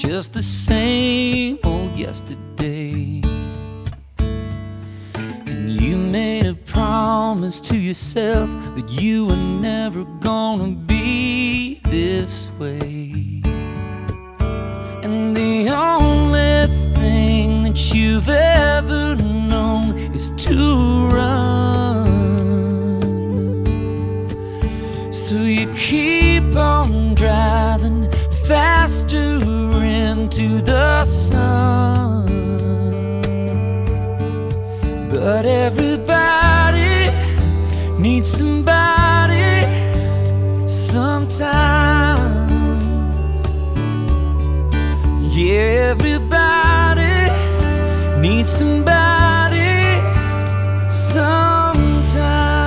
just the same old yesterday. And you made a promise to yourself that you were never gonna be this way. And the only thing that you've ever known is to run. So you keep on driving faster into the sun. But everybody needs somebody sometimes. Yeah, everybody needs somebody sometimes.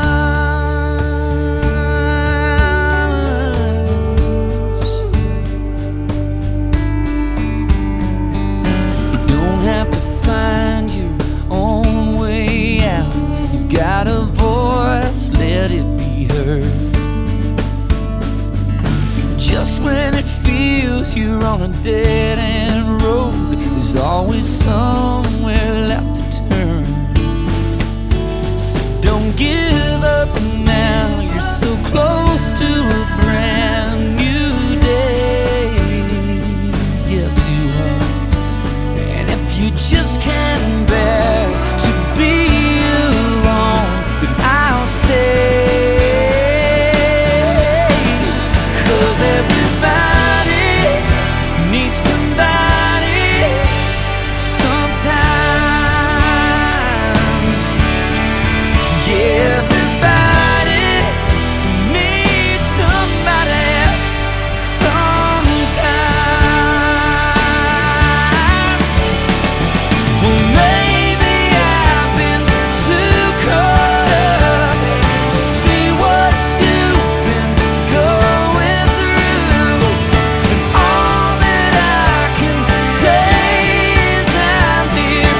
You don't have to find your own way out. You've got a voice, let it be heard. Just when it feels you're on a dead-end road, there's always somewhere left to turn. So don't give up now, you're so close to a brand new day. Yes, you are. And if you just can't bear to be alone, then I'll stay. Everybody needs somebody sometimes. Yeah, everybody needs somebody sometimes. Well, maybe I've been too caught up to see what you've been going through. And all that I can say is I'm here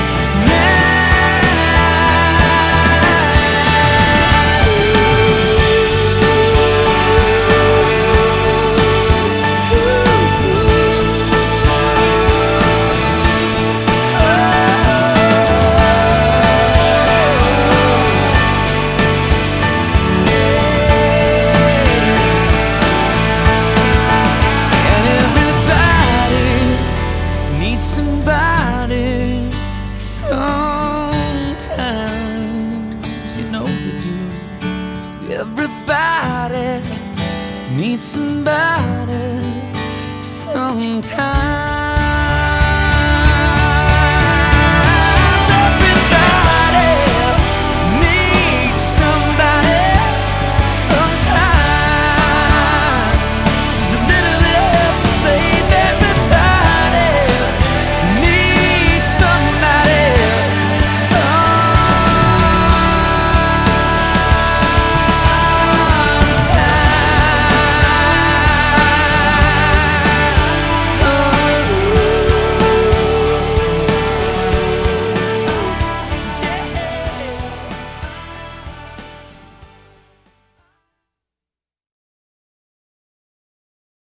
and everybody needs somebody sometimes. You know they do. Everybody needs somebody sometimes.